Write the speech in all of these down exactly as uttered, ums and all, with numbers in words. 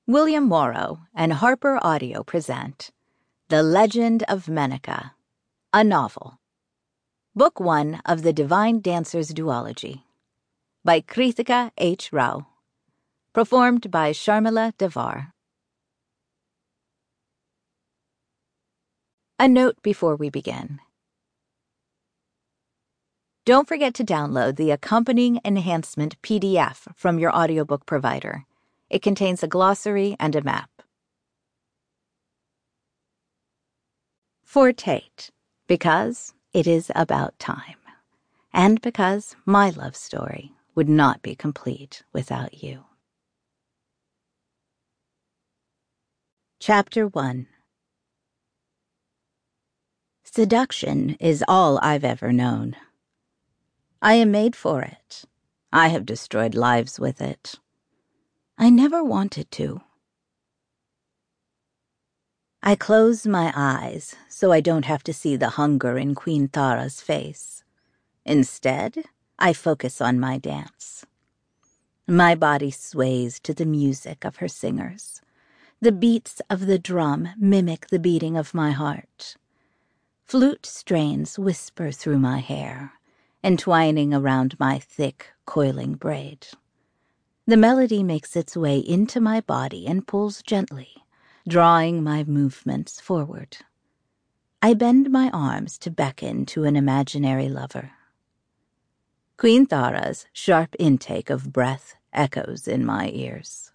William Morrow and Harper Audio present The Legend of Menaka, a novel. Book one of the Divine Dancers Duology by Kritika H. Rao. Performed by Sharmila Devar. A note before we begin. Don't forget to download the accompanying enhancement P D F from your audiobook provider. It contains a glossary and a map. For Tate, because it is about time, and because my love story would not be complete without you. Chapter one. Seduction is all I've ever known. I am made for it. I have destroyed lives with it. I never wanted to. I close my eyes so I don't have to see the hunger in Queen Thara's face. Instead, I focus on my dance. My body sways to the music of her singers. The beats of the drum mimic the beating of my heart. Flute strains whisper through my hair, entwining around my thick, coiling braid. The melody makes its way into my body and pulls gently, drawing my movements forward. I bend my arms to beckon to an imaginary lover. Queen Thara's sharp intake of breath echoes in my ears.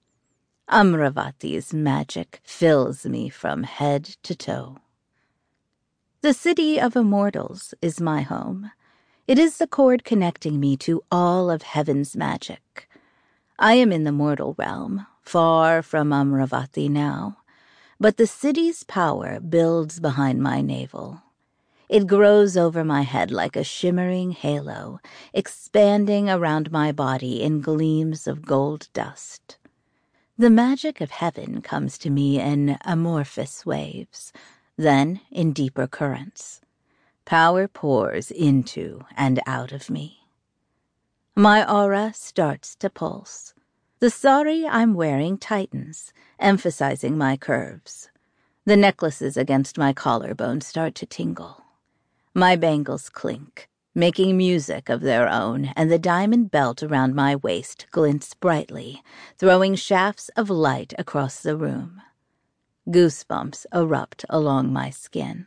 Amravati's magic fills me from head to toe. The city of immortals is my home. It is the cord connecting me to all of heaven's magic. I am in the mortal realm, far from Amravati now, but the city's power builds behind my navel. It grows over my head like a shimmering halo, expanding around my body in gleams of gold dust. The magic of heaven comes to me in amorphous waves, then in deeper currents. Power pours into and out of me. My aura starts to pulse. The sari I'm wearing tightens, emphasizing my curves. The necklaces against my collarbone start to tingle. My bangles clink, making music of their own, and the diamond belt around my waist glints brightly, throwing shafts of light across the room. Goosebumps erupt along my skin.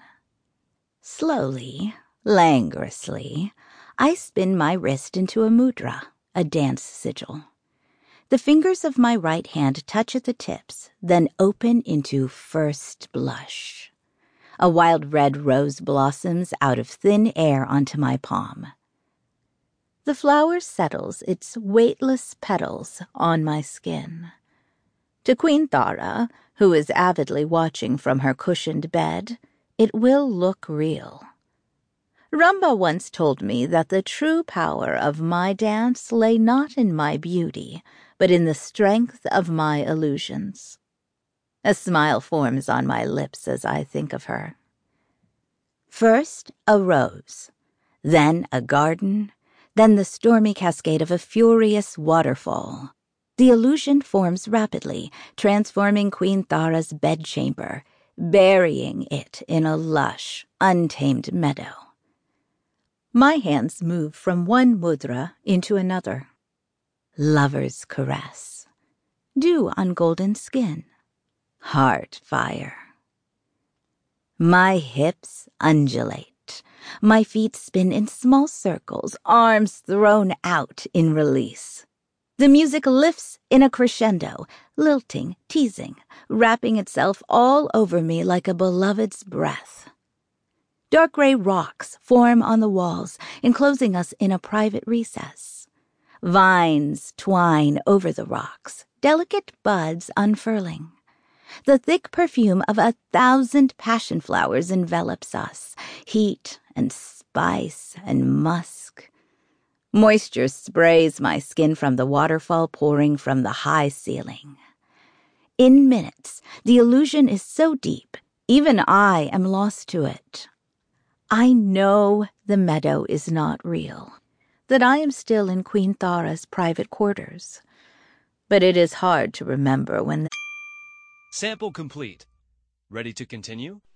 Slowly, languorously, I spin my wrist into a mudra, a dance sigil. The fingers of my right hand touch at the tips, then open into first blush. A wild red rose blossoms out of thin air onto my palm. The flower settles its weightless petals on my skin. To Queen Thara, who is avidly watching from her cushioned bed, it will look real. Ramba once told me that the true power of my dance lay not in my beauty, but in the strength of my illusions. A smile forms on my lips as I think of her. First, a rose, then a garden, then the stormy cascade of a furious waterfall. The illusion forms rapidly, transforming Queen Thara's bedchamber, burying it in a lush, untamed meadow. My hands move from one mudra into another. Lover's caress. Dew on golden skin. Heart fire. My hips undulate. My feet spin in small circles, arms thrown out in release. The music lifts in a crescendo, lilting, teasing, wrapping itself all over me like a beloved's breath. Dark gray rocks form on the walls, enclosing us in a private recess. Vines twine over the rocks, delicate buds unfurling. The thick perfume of a thousand passion flowers envelops us, heat and spice and musk. Moisture sprays my skin from the waterfall pouring from the high ceiling. In minutes, the illusion is so deep, even I am lost to it. I know the meadow is not real, that I am still in Queen Thara's private quarters. But it is hard to remember when the Sample complete. Ready to continue?